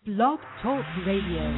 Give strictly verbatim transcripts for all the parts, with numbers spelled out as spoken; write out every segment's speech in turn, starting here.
Blog Talk Radio.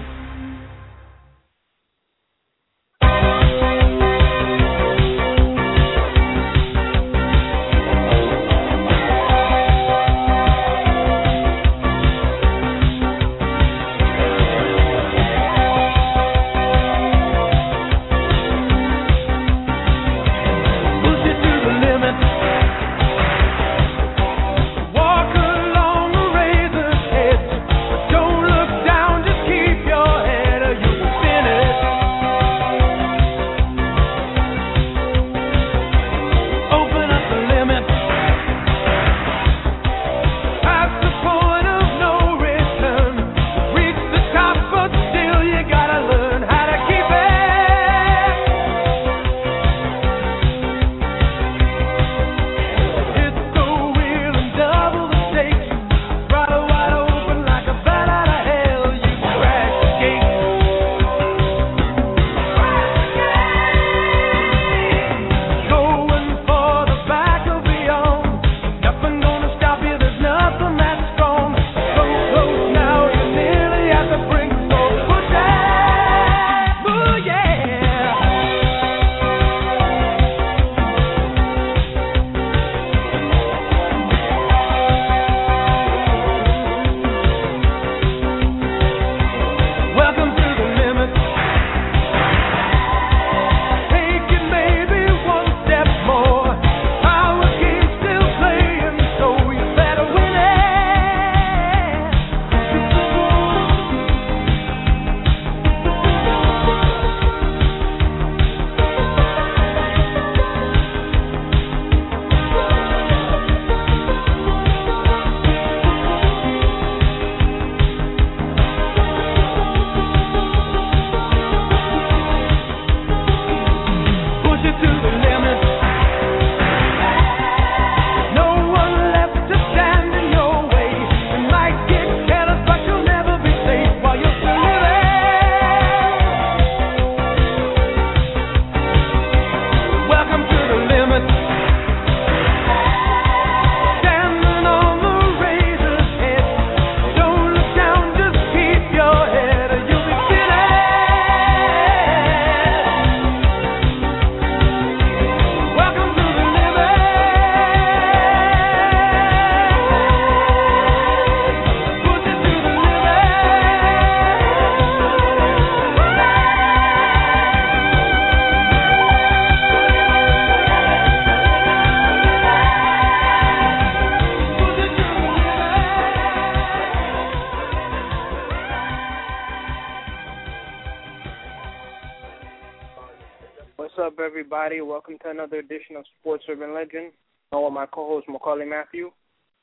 Welcome to another edition of Sports Urban Legend. I'm with my co-host, Macaulay Matthew.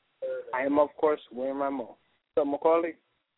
I am, of course, William Ramon. What's up, Macaulay?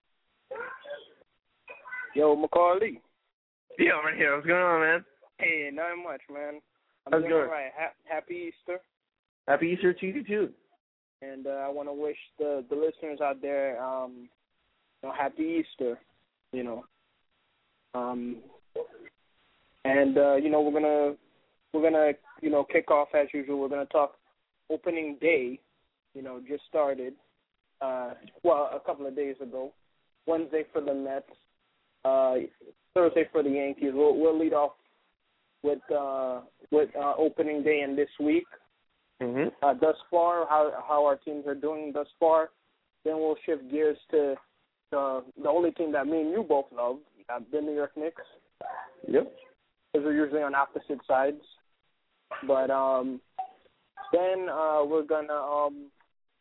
Yo, Macaulay. Yo, right here. What's going on, man? Hey, nothing much, man. I'm How's doing good? all right. Ha- happy Easter. Happy Easter to you, too. And uh, I want to wish the, the listeners out there, um, you know, happy Easter, you know. Um, and, uh, you know, we're going to We're going to, you know, kick off as usual. We're going to talk opening day, you know, just started, uh, well, a couple of days ago. Wednesday for the Mets, uh, Thursday for the Yankees. We'll, we'll lead off with uh, with uh, opening day in this week. Mm-hmm. Uh, thus far, how how our teams are doing thus far. Then we'll shift gears to uh, the only team that me and you both love, uh, the New York Knicks. Yep. Because we're usually on opposite sides. But um, then uh, we're gonna, um,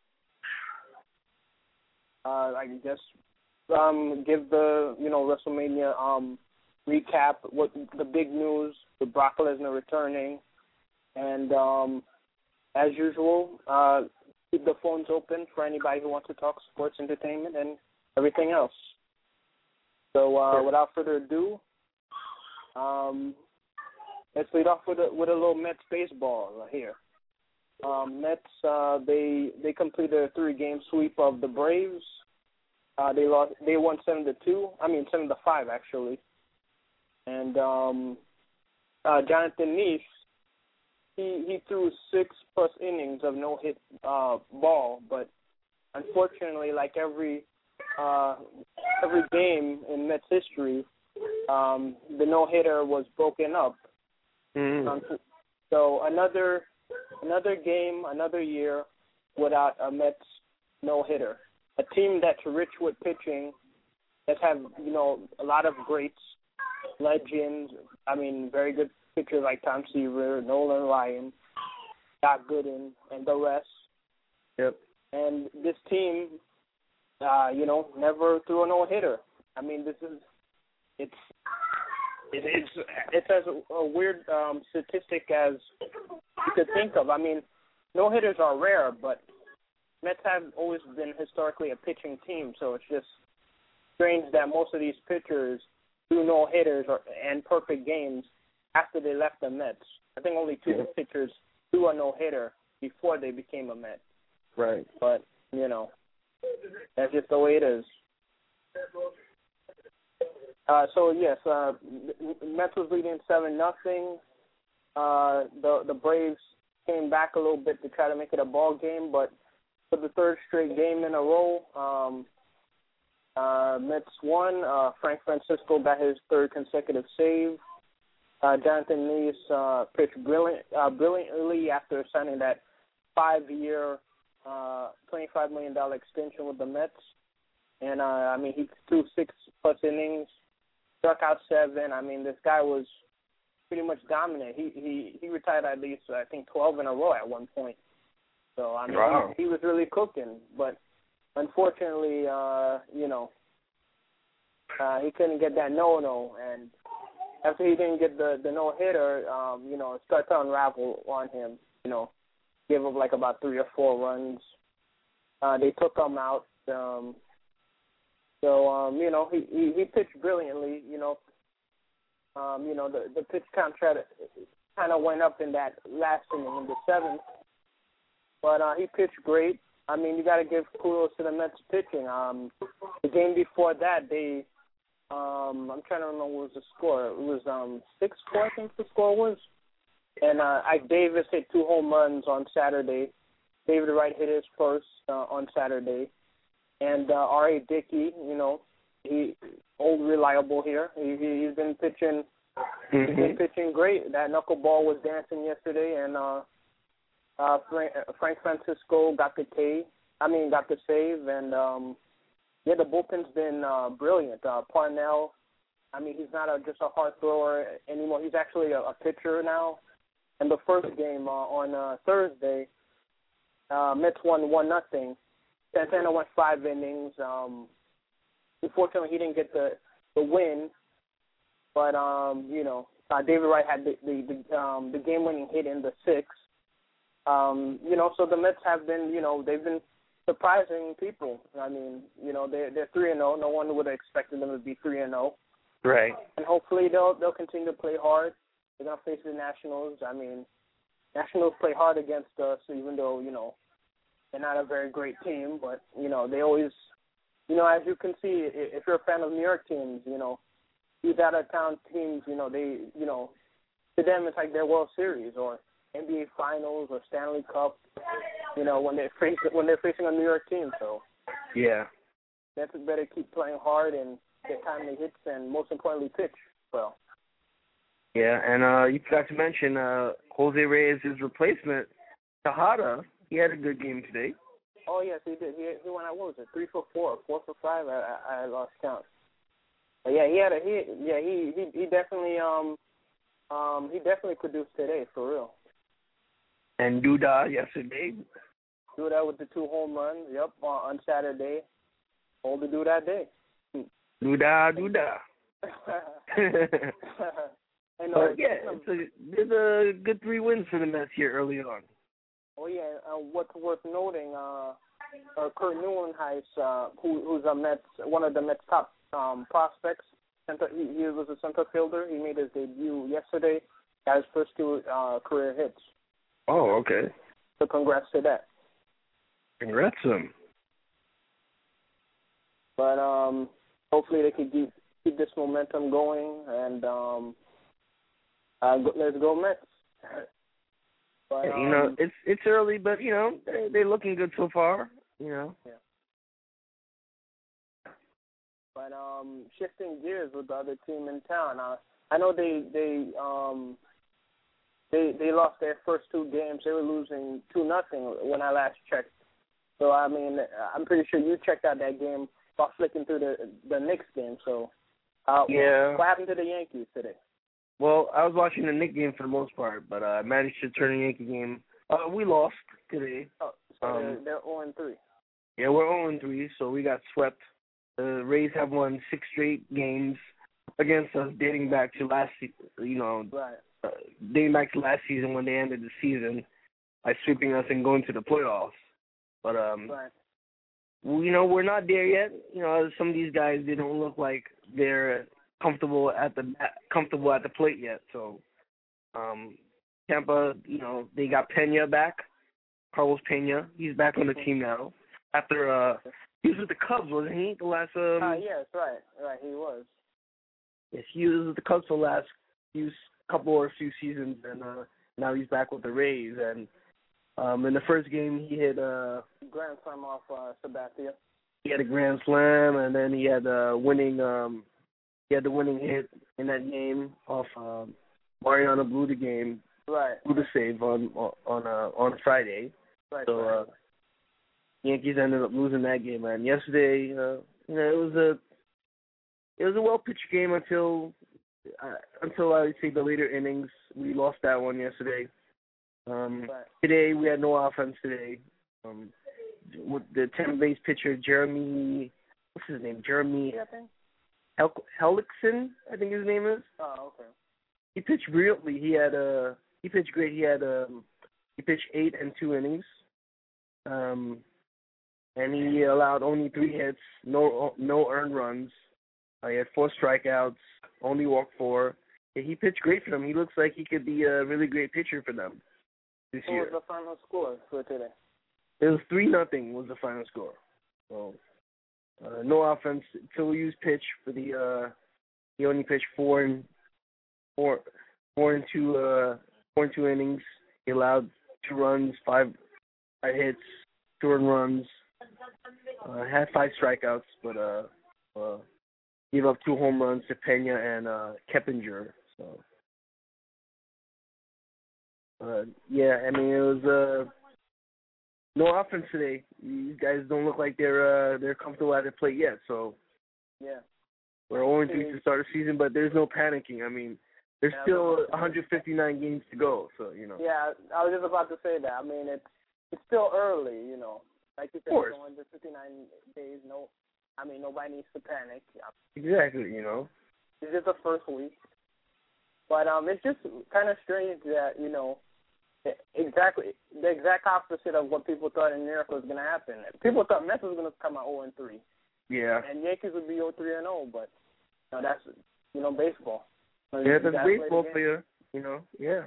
uh, I guess, um, give the you know WrestleMania um, recap. What the big news? The Brock Lesnar returning, and um, as usual, uh, keep the phones open for anybody who wants to talk sports, entertainment, and everything else. So uh, Sure. without further ado. Um, let's lead off with a with a little Mets baseball right here. Um, Mets uh, they they completed a three game sweep of the Braves. Uh, they lost. They won seven to two. I mean seven to five actually. And um, uh, Jonathan Neese he he threw six plus innings of no hit uh, ball, but unfortunately, like every uh, every game in Mets history, um, the no-hitter was broken up. Mm. Um, so another another game, another year without a Mets no-hitter. A team that's rich with pitching, that have, you know, a lot of greats, legends, I mean, very good pitchers like Tom Seaver, Nolan Ryan, Doc Gooden, and the rest. Yep. And this team, uh, you know, never threw a no-hitter. I mean, this is, it's, it, it's, it's as a, a weird um, statistic as you could think of. I mean, no-hitters are rare, but Mets have always been historically a pitching team, so it's just strange that most of these pitchers do no-hitters or, and perfect games after they left the Mets. I think only two yeah. pitchers do a no-hitter before they became a Met. Right. But, you know, that's just the way it is. Uh, so, yes, uh, Mets was leading seven nothing. Uh, the, the Braves came back a little bit to try to make it a ball game, but for the third straight game in a row, um, uh, Mets won. Uh, Frank Francisco got his third consecutive save. Uh, Jonathan Lees uh, pitched brilliant, uh, brilliantly after signing that five-year, uh, twenty-five million dollars extension with the Mets. And, uh, I mean, he threw six-plus innings, struck out seven. I mean, this guy was pretty much dominant. He, he, he retired at least, I think, twelve in a row at one point. So, I mean, wow. he, he was really cooking. But, unfortunately, uh, you know, uh, he couldn't get that no-no. And after he didn't get the, the no-hitter, um, you know, it started to unravel on him. You know, gave up like about three or four runs. Uh, they took him out. Um, so, um, you know, he, he, he pitched brilliantly, you know. Um, you know, the, the pitch count kind of went up in that last inning in the seventh. But uh, he pitched great. I mean, you got to give kudos to the Mets pitching. Um, the game before that, they, um, I'm trying to remember what was the score. It was um, six four, I think the score was. And uh, Ike Davis hit two home runs on Saturday. David Wright hit his first uh, on Saturday. And uh, R A. Dickey, you know, he old reliable here. He, he he's been pitching. Mm-hmm. He's been pitching great. That knuckleball was dancing yesterday, and uh, uh, Frank, Frank Francisco got the K. I mean, got the save, and um, yeah, the bullpen's been uh, brilliant. Uh, Parnell, I mean, he's not a, just a hard thrower anymore. He's actually a, a pitcher now. And the first game uh, on uh, Thursday, uh, Mets won one nothing. Santana went five innings. Um, unfortunately, he didn't get the the win, but um, you know, uh, David Wright had the the the, um, the game-winning hit in the sixth. Um, you know, so the Mets have been, you know, they've been surprising people. I mean, you know, they're they're three and zero. No one would have expected them to be three and zero. Right. And hopefully they'll they'll continue to play hard. They're gonna face the Nationals. I mean, Nationals play hard against us, even though, you know, they're not a very great team. But, you know, they always, you know, as you can see, if you're a fan of New York teams, you know, these out-of-town teams, you know, they, you know, to them it's like their World Series or N B A Finals or Stanley Cup. You know, when they're facing when they're facing a New York team. So yeah, that's better keep playing hard and get timely hits and most importantly pitch well. Yeah, and uh, you forgot to mention uh, Jose Reyes' replacement, Tejada. He had a good game today. Oh yes, he did. He he went out. What was it? Three for four, four for five. I I, I lost count. But yeah, he had a he. Yeah, he he he definitely um um he definitely produced today for real. And Duda yesterday. Duda with the two home runs. Yep, on, on Saturday. All to do that day. Duda, Duda. and, uh, but yeah, it's a, there's a good three wins for the Mets here early on. Oh yeah, uh, what's worth noting, uh, uh, Kurt Neuenhuis, uh, who, who's a Mets, one of the Mets' top um, prospects. Center, he, he was a center fielder. He made his debut yesterday. Got his first two uh, career hits. Oh, okay. So congrats to that. Congrats to him. But um, hopefully they can keep keep this momentum going, and um, uh, go, let's go Mets. But, yeah, you um, know, it's it's early, but you know they they're looking good so far. You know. Yeah. But um, shifting gears with the other team in town, uh, I know they they um they they lost their first two games. They were losing two nothing when I last checked. So I mean, I'm pretty sure you checked out that game while flicking through the the Knicks game. So uh, yeah. what happened to the Yankees today? Well, I was watching the Knicks game for the most part, but uh, I managed to turn the Yankee game. Uh, we lost today. Oh, so um, they're, they're zero and three. Yeah, we're zero and three, so we got swept. The Rays have won six straight games against us, dating back to last, se- you know, Right. uh, dating back to last season when they ended the season by sweeping us and going to the playoffs. But um, Right. well, you know, we're not there yet. You know, some of these guys, they don't look like they're comfortable at the comfortable at the plate yet. So, um, Tampa, you know, they got Pena back, Carlos Pena. He's back on the team now. After uh, he was with the Cubs, wasn't he? The last um. Uh, yes, right, right. He was. Yes, he was with the Cubs for the last few couple or few seasons, and uh, now he's back with the Rays. And um, in the first game, he hit uh. Grand slam off uh, Sabathia. He had a grand slam, and then he had a winning um. He had the winning hit in that game off um, Mariano blew the game. Right. Blew the save on on uh, on Friday. Right. So right. uh, Yankees ended up losing that game. And yesterday, uh, you know, it was a it was a well pitched game until uh, until I would say the later innings. We lost that one yesterday. Um, right. Today we had no offense today. Um, with the ten base pitcher Jeremy, what's his name? Jeremy Hel- Hellickson, I think his name is. Oh, okay. He pitched brilliantly. He had a he pitched great. He had um he pitched eight and two innings. Um, and he allowed only three hits, no no earned runs. Uh, he had four strikeouts, only walked four. Yeah, he pitched great for them. He looks like he could be a really great pitcher for them this What year. was the final score for today? It was three nothing was the final score. So uh, no offense. Tilly's pitch for the uh, he only pitched four and four four and two uh four and two innings. He allowed two runs, five, five hits, two earned runs. Uh, had five strikeouts, but uh, uh, gave up two home runs to Pena and uh, Keppinger. So, uh, yeah, I mean it was uh, no offense today. These guys don't look like they're uh, they're comfortable at the plate yet. So, yeah, we're zero and three to start the season, but there's no panicking. I mean, there's yeah, still one hundred fifty-nine games to go. So, you know. Yeah, I was just about to say that. I mean, it's it's still early, you know. Like you said, it's one hundred fifty-nine days. No, I mean, nobody needs to panic. Exactly, you know. It's just the first week. But um, it's just kind of strange that, you know, exactly the exact opposite of what people thought in New York was going to happen. People thought Mets was going to come out zero and three. Yeah. And Yankees would be zero three and oh, but you know, that's, you know, baseball. Yeah, that's baseball player, you know, yeah.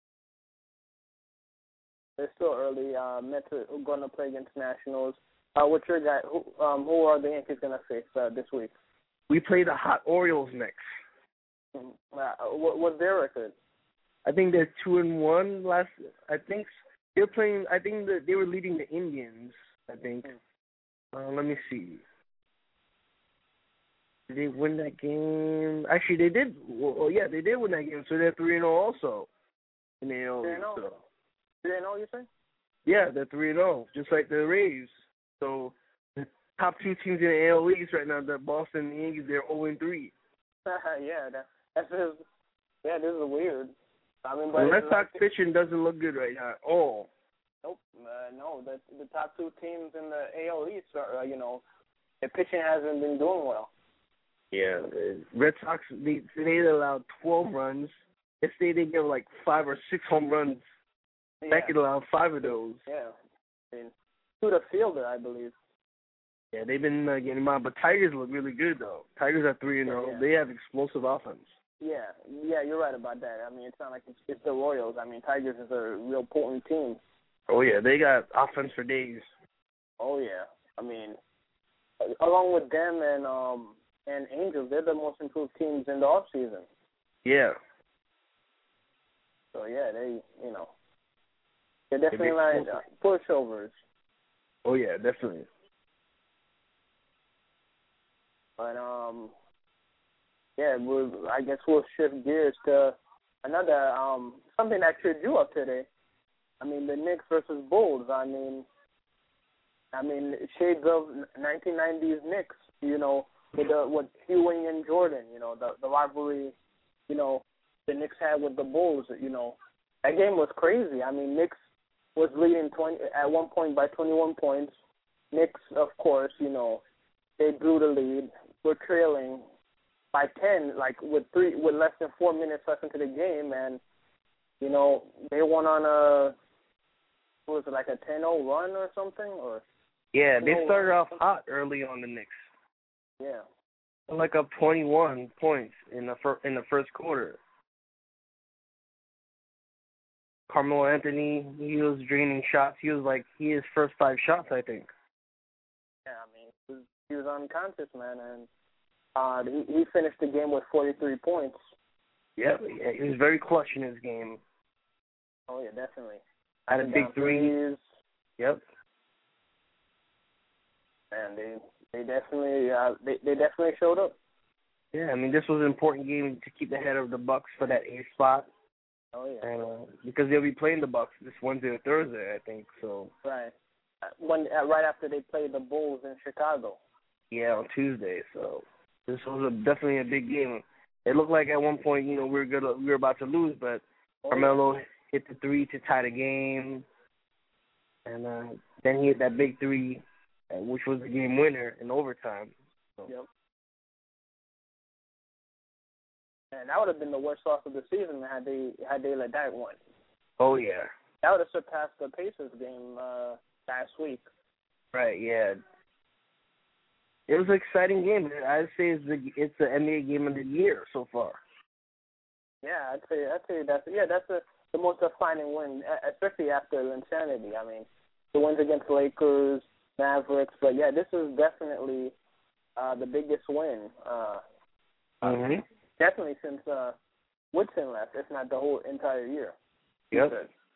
It's still early. Uh, Mets are going to play against Nationals. Uh, what's your guy? Who, um, who are the Yankees going to face uh, this week? We play the hot Orioles next. Uh, what, what's their record? I think they're two and one last. I think they're playing. I think that they were leading the Indians. I think. Uh, let me see. Did they win that game? Actually, they did. Well, yeah, they did win that game. So they're three and zero also. In the A L East. So. three and oh, you say? Yeah, they're three and zero, just like the Rays. So the top two teams in the A L East right now, the Boston and the Yankees, they're zero and three. yeah, that, that's just, yeah, this is weird. I mean, but the Red Sox like, pitching doesn't look good right now at all. Nope, uh, no. The the top two teams in the A L East are, uh, you know, their pitching hasn't been doing well. Yeah, the Red Sox, they they allowed twelve runs. Yesterday they gave like five or six home runs. Yeah. That could allow five of those. Yeah, I mean, to the fielder, I believe. Yeah, they've been uh, getting them out, but Tigers look really good though. Tigers are three and zero. Yeah. They have explosive offense. Yeah, yeah, you're right about that. I mean, it's not like it's, it's the Royals. I mean, Tigers is a real potent team. Oh yeah, they got offense for days. Oh yeah, I mean, along with them and um and Angels, they're the most improved teams in the off season. Yeah. So yeah, they you know they're definitely like uh, pushovers. Oh yeah, definitely. But um, yeah, we'll, I guess we'll shift gears to another um something that tripped you up today. I mean, the Knicks versus Bulls. I mean, I mean shades of nineteen nineties Knicks. You know, with the with Ewing and Jordan. You know, the the rivalry. You know, the Knicks had with the Bulls. You know, that game was crazy. I mean, Knicks was leading twenty at one point by twenty-one points. Knicks, of course, you know, they blew the lead. We're trailing by ten, like with three, with less than four minutes left into the game, and you know they won on a, what was it, like a ten oh run or something, or? Yeah, they started off run. hot early on the Knicks. Yeah. Like up twenty-one points in the fir- in the first quarter. Carmelo Anthony, he was draining shots. He was like, he his first five shots, I think. Yeah, I mean, he was, he was unconscious, man, and uh, he, he finished the game with forty-three points. Yep, yeah, he was very clutch in his game. Oh, yeah, definitely. Had a big three. Yep. And they they definitely uh, they they definitely showed up. Yeah, I mean, this was an important game to keep ahead of the Bucks for that eighth spot. Oh yeah. And uh, because they'll be playing the Bucks this Wednesday or Thursday, I think. So. Right. When uh, right after they played the Bulls in Chicago. Yeah, on Tuesday. So this was a, definitely a big game. It looked like at one point, you know, we were gonna, we were about to lose, but oh, Carmelo yeah. hit the three to tie the game, and uh, then he hit that big three, uh, which was the game winner in overtime. So. Yep. And that would have been the worst loss of the season had they had they let that win. Oh yeah. That would have surpassed the Pacers game uh, last week. Right. Yeah. It was an exciting game. I'd say it's the it's the N B A game of the year so far. Yeah, I'd say I'd say that's yeah that's the the most defining win, especially after Linsanity. I mean, the wins against Lakers, Mavericks, but yeah, this is definitely uh, the biggest win. Uh, mm-hmm. Definitely since uh, Woodson left, if not the whole entire year. Yep.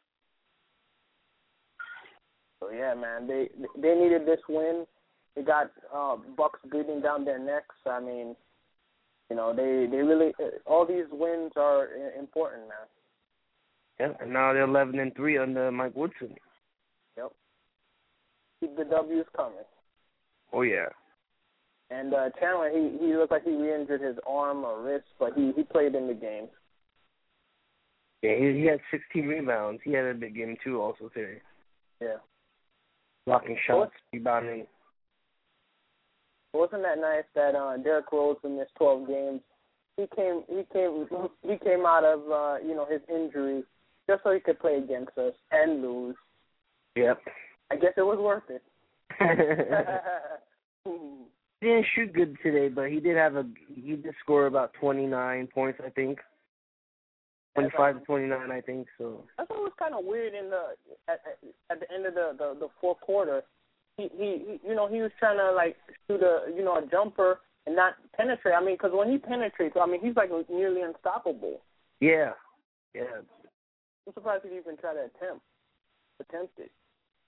So yeah, man, they they needed this win. They got uh, Bucks breathing down their necks. I mean, you know, they they really all these wins are important, man. Yeah, and now they're eleven and three under Mike Woodson. Yep. Keep the W's coming. Oh yeah. And uh, Chandler, he he looked like he re-injured his arm or wrist, but he, he played in the game. Yeah, he, he had sixteen rebounds. He had a big game too, also today. Yeah. Blocking shots, rebounding. Wasn't that nice that uh, Derrick Rose in this twelve games, he came he came he came out of uh, you know his injury just so he could play against us and lose. Yep. I guess it was worth it. He didn't shoot good today, but he did have a he did score about twenty nine points, I think. Twenty five to twenty nine, I think. So I thought it was kind of weird in the at, at the end of the, the, the fourth quarter. He, he he you know he was trying to like shoot a you know a jumper and not penetrate. I mean, because when he penetrates, I mean he's like nearly unstoppable. Yeah, yeah. I'm surprised he even tried to attempt attempt it.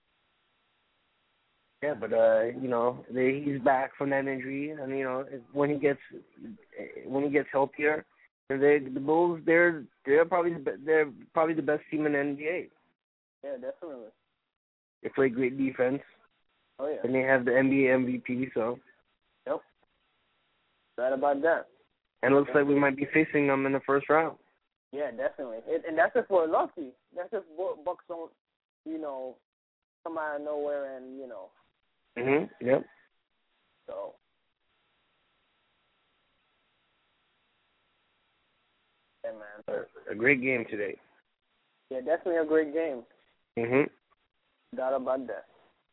Yeah, but uh, you know, they, he's back from that injury, and you know, when he gets when he gets healthier, they the Bulls they're they're probably the, they're probably the best team in the N B A. Yeah, definitely. They play great defense. Oh yeah. And they have the N B A M V P, so. Yep. Right about that. And it looks like we might be facing them in the first round. Yeah, definitely. It, and that's if we're lucky. That's if Bucks don't, you know, come out of nowhere and you know. Mhm. Yep. So. Yeah, man. A, a great game today. Yeah, definitely a great game. Mhm. Doubt about that.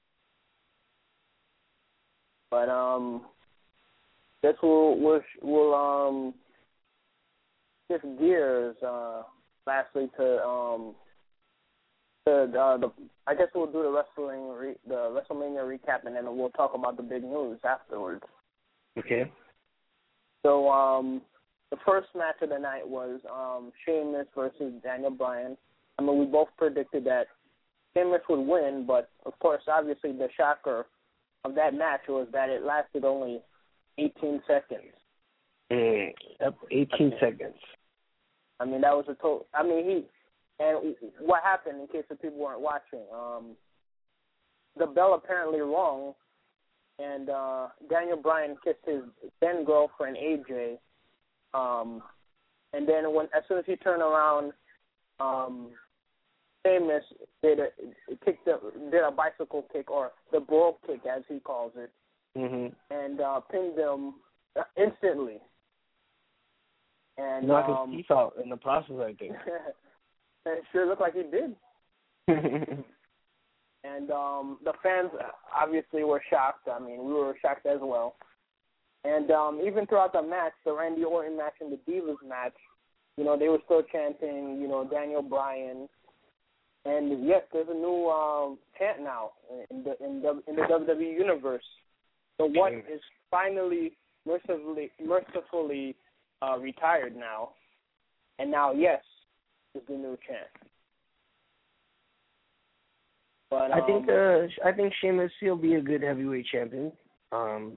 But um, guess we'll we'll, we'll um shift gears. Uh, lastly to um to uh, the I guess we'll do the wrestling re, the WrestleMania recap, and then we'll talk about the big news afterwards. Okay. So um, the first match of the night was um Sheamus versus Daniel Bryan. I mean, we both predicted that Sheamus would win, but of course, obviously, the shocker of that match was that it lasted only eighteen seconds. Mm, yep, eighteen seconds. I mean, that was a total. I mean, he and what happened, in case the people weren't watching, um, the bell apparently rung, and uh, Daniel Bryan kissed his then girlfriend A J, um, and then when as soon as he turned around, um, Sheamus did a kicked a, did a bicycle kick, or the Brogue kick as he calls it, mm-hmm. and uh, pinned him instantly. And knocked um, his teeth out in the process, I think. It sure looked like he did. And um, the fans obviously were shocked. I mean, we were shocked as well. And um, even throughout the match, the Randy Orton match and the Divas match, you know, they were still chanting, you know, Daniel Bryan. And yes, there's a new um, chant now in the in the in the W W E universe. The What is finally mercifully mercifully uh, retired now, and now yes is the new chant. But um, I think uh, I think Sheamus will be a good heavyweight champion. Um,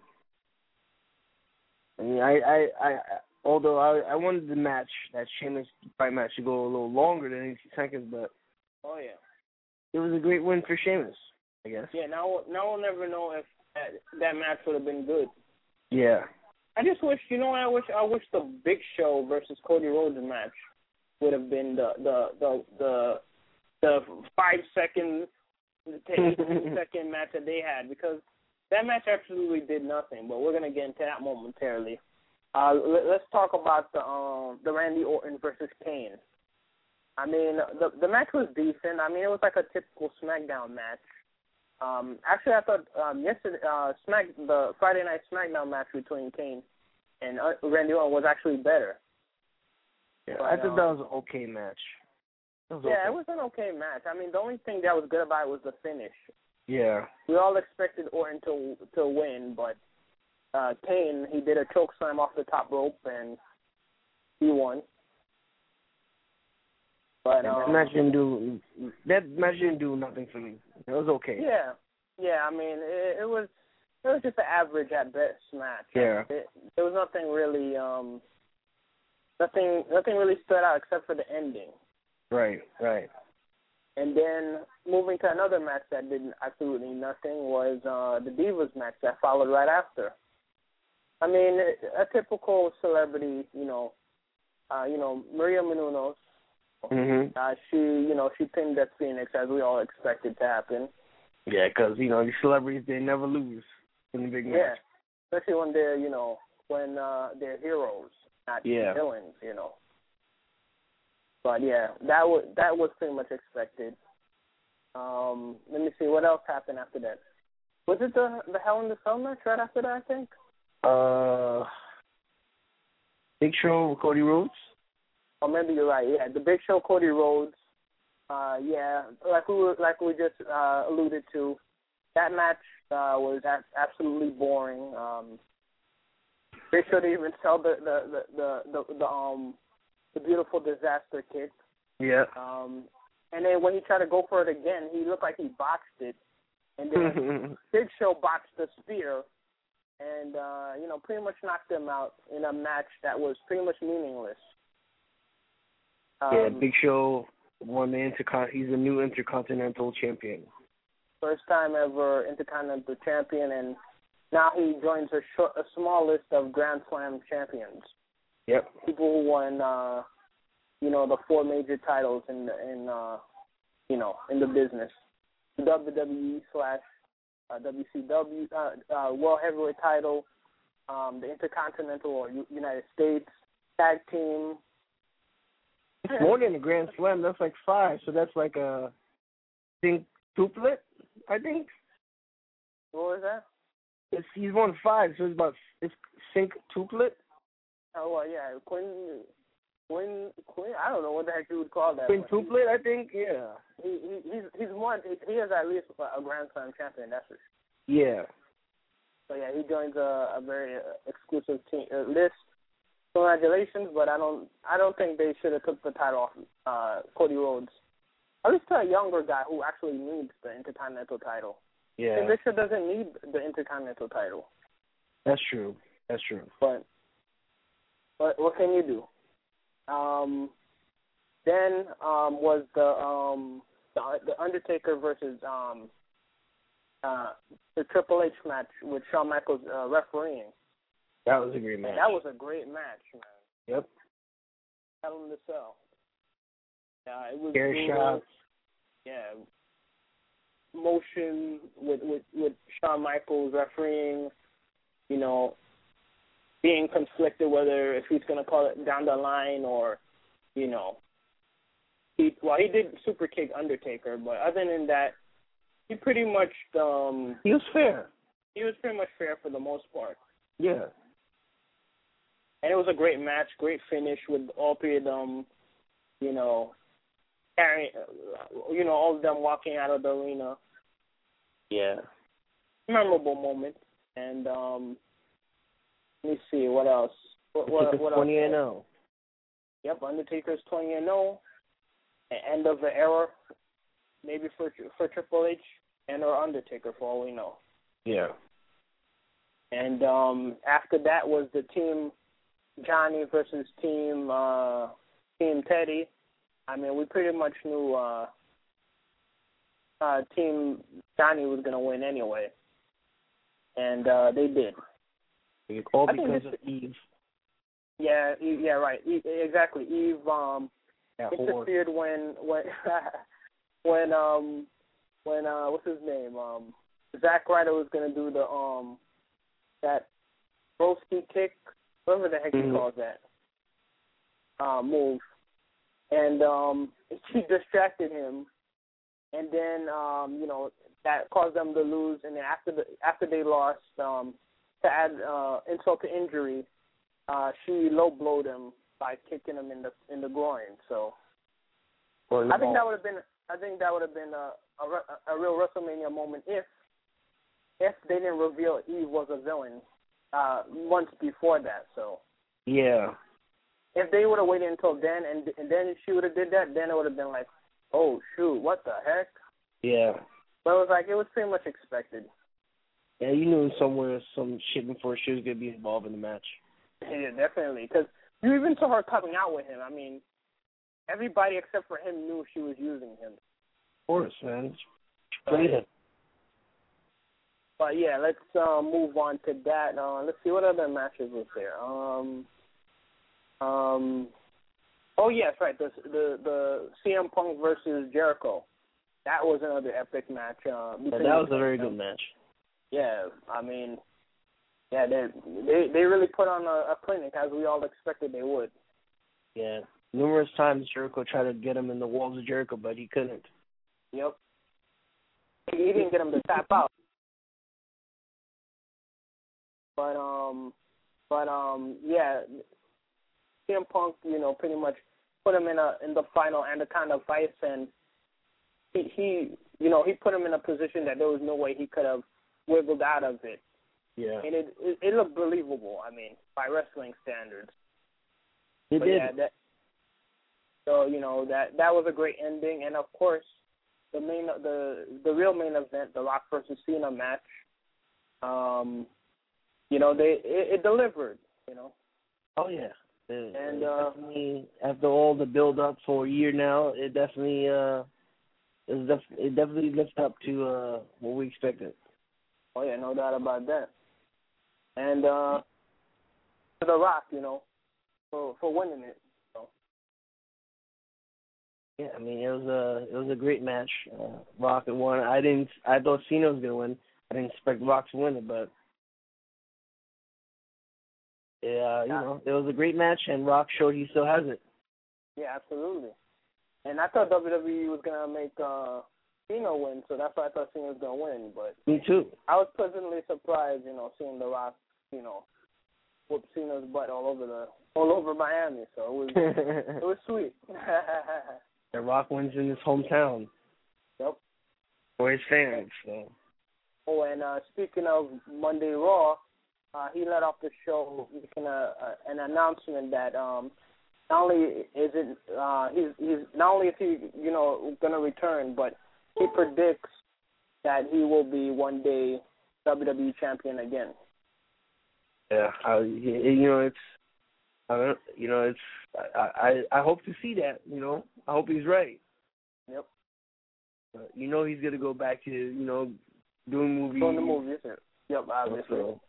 I mean, I, I, I although I, I wanted the match, that Sheamus fight match, to go a little longer than eighty seconds, but oh yeah, it was a great win for Sheamus, I guess. Yeah, now now we'll never know if that, that match would have been good. Yeah. I just wish, you know, I wish I wish the Big Show versus Cody Rhodes match would have been the the the the, the five second, ten second match that they had, because that match absolutely did nothing. But we're gonna get into that momentarily. Uh, let's talk about the um the Randy Orton versus Kane. I mean, the the match was decent. I mean, it was like a typical SmackDown match. Um, actually, I thought um, yesterday, uh, Smack the Friday Night SmackDown match between Kane and uh, Randy Orton was actually better. Yeah, but, I thought um, that was an okay match. It was yeah, okay. it was an okay match. I mean, the only thing that was good about it was the finish. Yeah. We all expected Orton to to win, but uh, Kane, he did a choke slam off the top rope and he won. But yeah, um, that match didn't do that match didn't do nothing for me. It was okay. Yeah, yeah. I mean, it, it was it was just an average at best match. Yeah. It, there was nothing really um nothing nothing really stood out except for the ending. Right, right. And then moving to another match that did absolutely nothing was uh, the Divas match that followed right after. I mean, a typical celebrity, you know, uh, you know, Maria Menounos. Mhm. Uh, she, you know, she pinned Beth Phoenix as we all expected to happen. Yeah, because you know these celebrities, they never lose in the big match. Yeah, especially when they're, you know, when uh, they're heroes, not yeah. villains, you know. But yeah, that was that was pretty much expected. Um, let me see what else happened after that. Was it the the Hell in the Cell match right after that? I think. Uh, Big Show, Cody Rhodes. Oh, maybe you're right. Yeah, the Big Show, Cody Rhodes. Uh, yeah, like we were, like we just uh, alluded to, that match uh, was a- absolutely boring. Um, Big Show didn't even sell the the the the, the, the um the beautiful disaster kick. Yeah. Um, and then when he tried to go for it again, he looked like he botched it. And then Big Show botched the spear, and uh, you know, pretty much knocked him out in a match that was pretty much meaningless. Um, yeah, Big Show won the intercon. He's a new Intercontinental Champion. First time ever Intercontinental Champion, and now he joins a, short, a small list of Grand Slam champions. Yep. People who won, uh, you know, the four major titles in the, in uh, you know, in the business: the W W E slash uh, W C W uh, uh, World Heavyweight Title, um, the Intercontinental or U- United States Tag Team. It's more than a Grand Slam. That's like five. So that's like a quintuplet, I think. What was that? It's, he's won five, so it's about it's quintuplet. Oh well, yeah, Quinn, Quinn, Quinn. I don't know what the heck you would call that. Quintuplet, I think. Yeah. He, he he's he's won. He has at least a Grand Slam champion. That's for sure. Yeah. So yeah, he joins a, a very uh, exclusive team uh, list. Congratulations, but I don't I don't think they should have took the title off uh, Cody Rhodes. At least to a younger guy who actually needs the Intercontinental title. Yeah. And Bishop doesn't need the Intercontinental title. That's true. That's true. But but what can you do? Um, then um, was the um, the the Undertaker versus um, uh, the Triple H match with Shawn Michaels uh, refereeing. That was a great match. And that was a great match, man. Yep. Hell in the Cell. Uh, it was Air shots. Yeah. Motion with, with, with Shawn Michaels refereeing, you know, being conflicted whether if he's going to call it down the line or, you know. He, well, he did super kick Undertaker, but other than that, he pretty much... Um, he was fair. He was pretty much fair for the most part. Yeah. And it was a great match, great finish with all three of them, you know, carrying, you know, all of them walking out of the arena. Yeah. Memorable moment. And um, let me see, what else? What, what, what twenty else? and oh. Yep, Undertaker's twenty and oh. End of the era, maybe for for Triple H and or Undertaker, for all we know. Yeah. And um, after that was the Team Johnny versus Team uh, Team Teddy. I mean, we pretty much knew uh, uh, Team Johnny was going to win anyway. And uh, they did. All because of Eve. Yeah, yeah, right. Eve, exactly. Eve um, interfered when when when um when uh what's his name um Zack Ryder was going to do the um that Broski kick, whatever the heck mm-hmm. he calls that uh, move, and um, she distracted him, and then um, you know that caused them to lose. And then after the after they lost, um, to add uh, insult to injury, uh, she low blowed him by kicking him in the in the groin. So I think that would have been I think that would have been a, a a real WrestleMania moment if if they didn't reveal Eve was a villain uh, months before that. So yeah, if they would have waited until then and and then she would have did that, then it would have been like, oh shoot, what the heck? Yeah. But it was like it was pretty much expected. Yeah, you knew somewhere some shit before she was gonna be involved in the match. Yeah, definitely, because you even saw her coming out with him. I mean, everybody except for him knew she was using him. Of course, man. Played it. But yeah, let's uh, move on to that. Uh, let's see what other matches was there. Um, um, oh yes, right. The the the C M Punk versus Jericho. That was another epic match. Uh, yeah, that was a very good match. Yeah, I mean, yeah, they they they really put on a, a clinic as we all expected they would. Yeah, numerous times Jericho tried to get him in the walls of Jericho, but he couldn't. Yep. He didn't get him to tap out. But um, but um, yeah, C M Punk, you know, pretty much put him in a in the final Anaconda Vice, and he he, you know, he put him in a position that there was no way he could have wiggled out of it. Yeah. And it it, it looked believable. I mean, by wrestling standards. It but did. Yeah, that, so you know that that was a great ending, and of course, the main the the real main event, the Rock versus Cena match. Um. You know, they it, it delivered, you know. Oh, yeah. It, and it uh, definitely, after all the build-up for a year now, it definitely uh, it, was def- it definitely lived up to uh, what we expected. Oh, yeah, no doubt about that. And uh, to The Rock, you know, for for winning it. So. Yeah, I mean, it was a it was a great match. Uh, Rock had won. I didn't. I thought Cena was gonna win. I didn't expect Rock to win it, but. Yeah, you know, it was a great match, and Rock showed he still has it. Yeah, absolutely. And I thought W W E was gonna make uh, Cena win, so that's why I thought Cena was gonna win. But me too. I was pleasantly surprised, you know, seeing The Rock, you know, whoop Cena's butt all over the all over Miami. So it was it was sweet. The Rock wins in his hometown. Yep. For his fans. So. Oh, and uh, speaking of Monday Raw. Uh, he led off the show making a, a, an announcement that um, not only is it uh, he's he's not only is he you know going to return, but he predicts that he will be one day W W E champion again. Yeah, I, you know, it's, I don't, you know, it's, I, I, I hope to see that. You know, I hope he's right. Yep. But you know, he's gonna go back to, you know, doing movies. Doing the movies. Yep, obviously. So,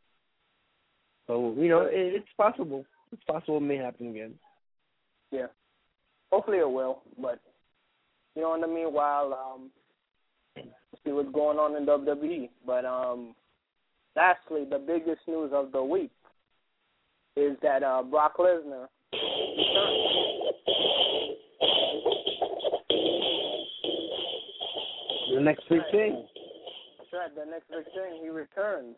so you know, it, it's possible. It's possible it may happen again. Yeah. Hopefully it will, but you know, in the meanwhile, um, see what's going on in W W E. But um, lastly, the biggest news of the week is that uh, Brock Lesnar returned. The next big thing. That's right. The next big thing. He returns.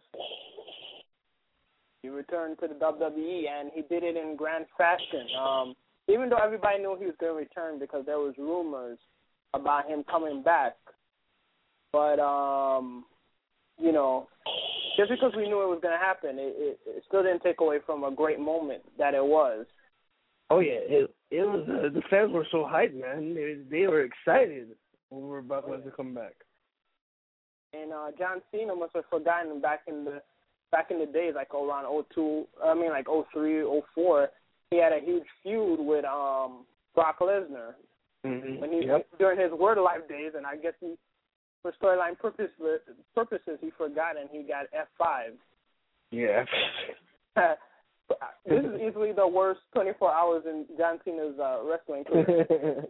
He returned to the W W E, and he did it in grand fashion. Um, even though everybody knew he was going to return because there was rumors about him coming back. But, um, you know, just because we knew it was going to happen, it, it, it still didn't take away from a great moment that it was. Oh, yeah. It, it was, uh, the fans were so hyped, man. They, they were excited when we were about to come back. And uh, John Cena must have forgotten back in the back in the days, like around oh two, I mean like oh three, oh four, he had a huge feud with um, Brock Lesnar mm-hmm. when he yep. during his Word Life days, and I guess he, for storyline purpose, purposes, he forgot and he got F five. Yeah. This is easily the worst twenty-four hours in John Cena's uh, wrestling career.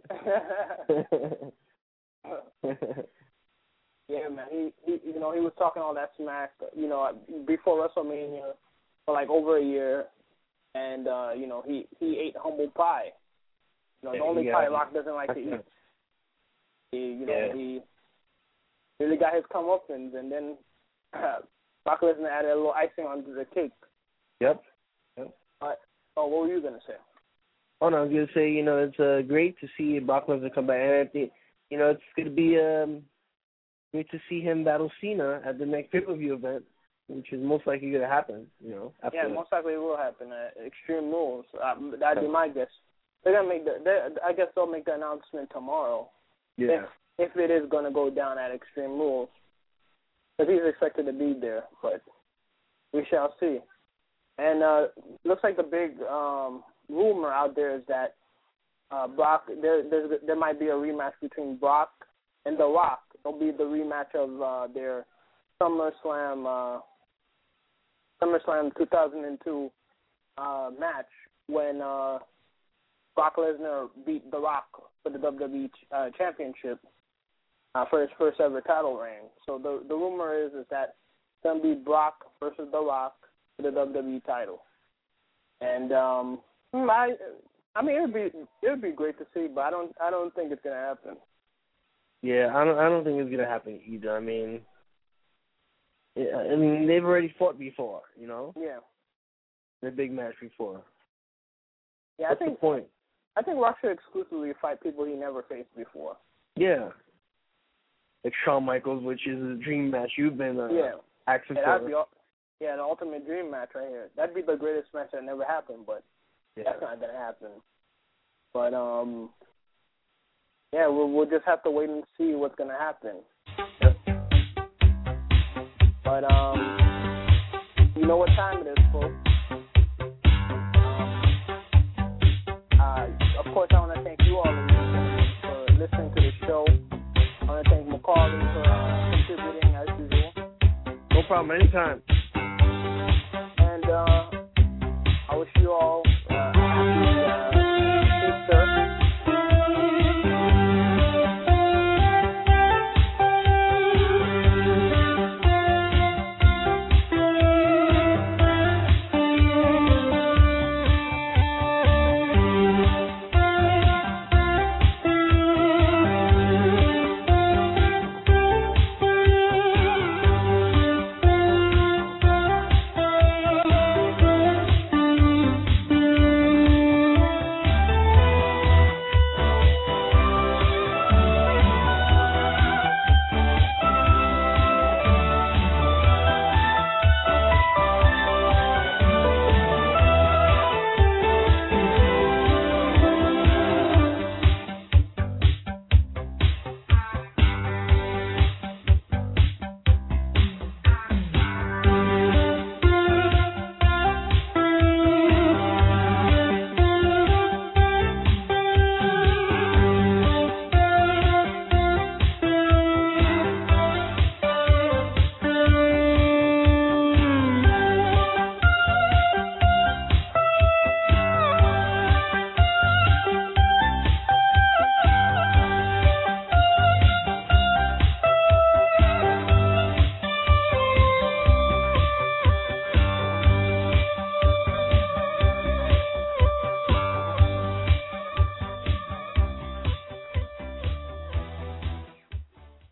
Yeah, man. He, he, you know, he was talking all that smack, you know, before WrestleMania for like over a year, and uh, you know, he, he ate humble pie. You know, the only yeah. pie Rock doesn't like to eat. He, you know, yeah. he really got his comeuppance, and then uh, Brock Lesnar added a little icing onto the cake. Yep. Yep. Uh, oh, what were you gonna say? Oh no, I was gonna say, you know, it's uh, great to see Brock Lesnar come back, and I think, you know, it's gonna be um. Great to see him battle Cena at the next pay-per-view event, which is most likely going to happen, you know. After yeah, most likely it will happen at Extreme Rules. Uh, that'd be my guess. They're gonna make the. I guess they'll make the announcement tomorrow. Yeah. If, if it is going to go down at Extreme Rules, because he's expected to be there, but we shall see. And uh, looks like the big um, rumor out there is that uh, Brock. There, there might be a rematch between Brock and The Rock. It'll be the rematch of uh, their SummerSlam uh, SummerSlam two thousand two uh, match when uh, Brock Lesnar beat The Rock for the W W E uh, Championship uh, for his first ever title reign. So the the rumor is is that it's gonna be Brock versus The Rock for the W W E title, and um, I I mean it'd be it'd be great to see, but I don't I don't think it's gonna happen. Yeah, I don't. I don't think it's gonna happen either. I mean, I mean they've already fought before, you know. Yeah. The big match before. Yeah, What's I think. the point? I think Rock should exclusively fight people he never faced before. Yeah. Like Shawn Michaels, which is a dream match you've been uh, yeah. asking yeah, for. Be, yeah, the ultimate dream match right here. That'd be the greatest match that never happened, but yeah. that's not gonna happen. But um. Yeah, we'll, we'll just have to wait and see what's going to happen. Yep. But, um, you know what time it is, folks. Um, uh, of course, I want to thank you all for listening to the show. I want to thank Macaulay for uh, contributing as usual. No problem, anytime. And uh, I wish you all